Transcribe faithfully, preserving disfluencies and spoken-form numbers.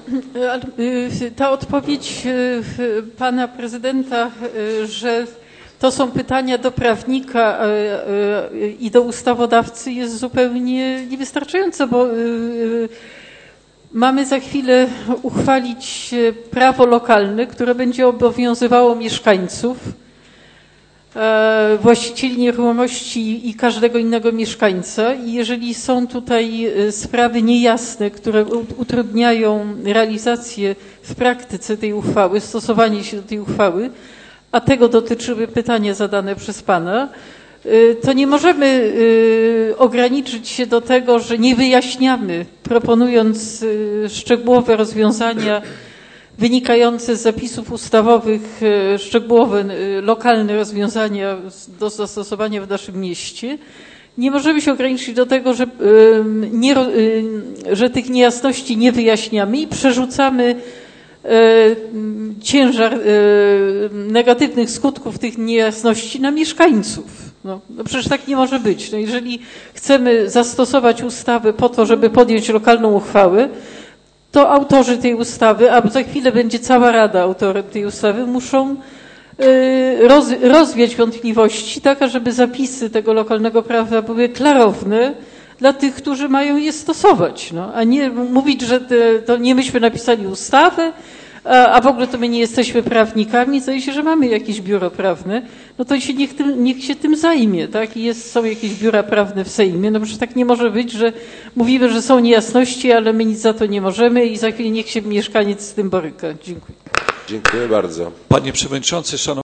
Ta odpowiedź pana prezydenta, że to są pytania do prawnika i do ustawodawcy, jest zupełnie niewystarczająca, bo mamy za chwilę uchwalić prawo lokalne, które będzie obowiązywało mieszkańców, właścicieli nieruchomości i każdego innego mieszkańca. I jeżeli są tutaj sprawy niejasne, które utrudniają realizację w praktyce tej uchwały, stosowanie się do tej uchwały, a tego dotyczyły pytania zadane przez pana, to nie możemy ograniczyć się do tego, że nie wyjaśniamy, proponując szczegółowe rozwiązania wynikające z zapisów ustawowych, szczegółowe, lokalne rozwiązania do zastosowania w naszym mieście. Nie możemy się ograniczyć do tego, że, nie, że tych niejasności nie wyjaśniamy i przerzucamy ciężar negatywnych skutków tych niejasności na mieszkańców. No, no przecież tak nie może być. No jeżeli chcemy zastosować ustawę po to, żeby podjąć lokalną uchwałę, to autorzy tej ustawy, a za chwilę będzie cała Rada autorem tej ustawy, muszą roz, rozwiać wątpliwości, tak ażeby zapisy tego lokalnego prawa były klarowne dla tych, którzy mają je stosować. No, a nie mówić, że te, to nie myśmy napisali ustawę, a, a w ogóle to my nie jesteśmy prawnikami. Zdaje się, że mamy jakieś biuro prawne, no to się niech, tym, niech się tym zajmie, tak? I jest, są jakieś biura prawne w Sejmie. No przecież tak nie może być, że mówimy, że są niejasności, ale my nic za to nie możemy i za chwilę niech się mieszkaniec z tym boryka. Dziękuję. Dziękuję bardzo. Panie Przewodniczący, Szanowni